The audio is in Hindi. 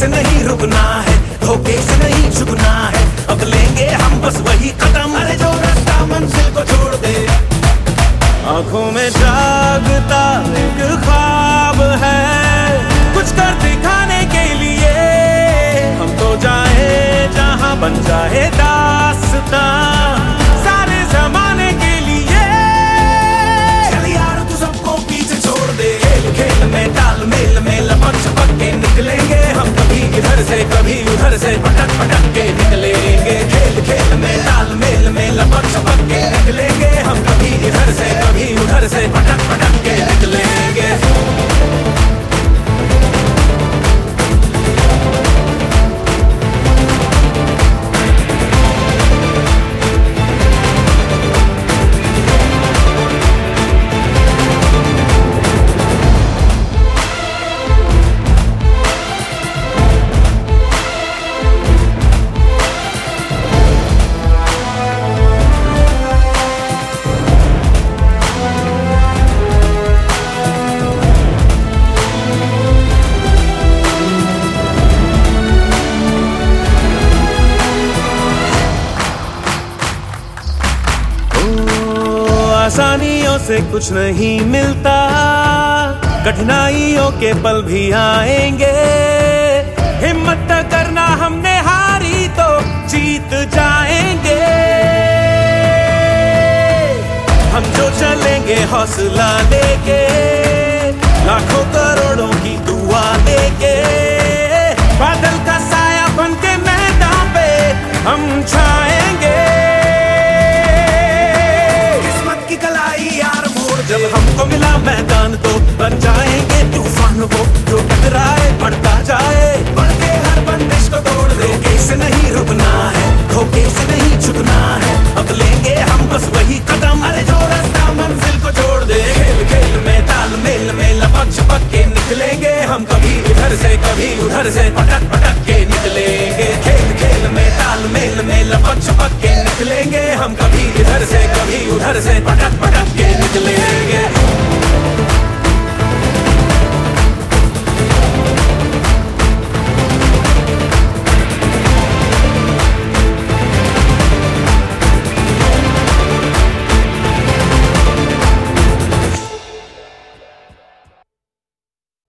से नहीं रुकना है, धोखे से नहीं झुकना है, अब लेंगे हम बस वही कदम, अरे जो रास्ता मंजिल को छोड़ दे। आंखों में जागता एक ख्वाब है, कुछ कर दिखाने के लिए, हम तो जाए जहां बन जाए दास्तां सारे जमाने के लिए। चल यार तू सबको पीछे छोड़ दे, खेल खेल में तालमेल में लपक छपक के निकलेंगे हम, कभी इधर से कभी उधर से पटक पटक के निकलेंगे। खेल खेल में तालमेल में लपक छपक के निकलेंगे हम, कभी इधर से कभी उधर से पटक पटक के निकलेंगे। आसानियों से कुछ नहीं मिलता, कठिनाइयों के पल भी आएंगे, हिम्मत करना हमने हारी तो जीत जाएंगे। हम जो चलेंगे हौसला लेके, लाखों करोड़ों की दुआ लेके, बादल का साया बन के मैदान पे हम छाएंगे। जब हमको मिला मैदान तो बन जाएंगे तूफान वो, जो टकराए बढ़ता जाए, बढ़ के हर बंदिश को तोड़ दे। धोखे से नहीं रुकना है, धोखे से नहीं झुकना है, अब लेंगे हम बस वही कदम, अरे जो रास्ता मंजिल को छोड़ दे। खेल खेल में तालमेल में लपक छपक के निकलेंगे हम, कभी इधर से कभी उधर से पटक पटक के निकलेंगे। खेल खेल में तालमेल में लपक छपक के निकलेंगे हम, कभी इधर से कभी उधर से पटक पटक के निकलेंगे।